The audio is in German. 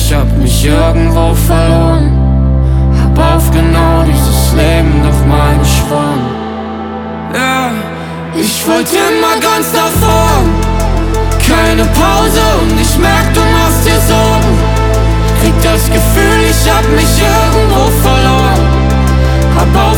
ich hab mich irgendwo verloren. Hab auf genau dieses Leben nochmal geschworen. Ja, ich wollte immer ganz nach vorn, keine Pause und ich merk, du machst dir Sorgen. Krieg das Gefühl, ich hab mich irgendwo verloren. Hab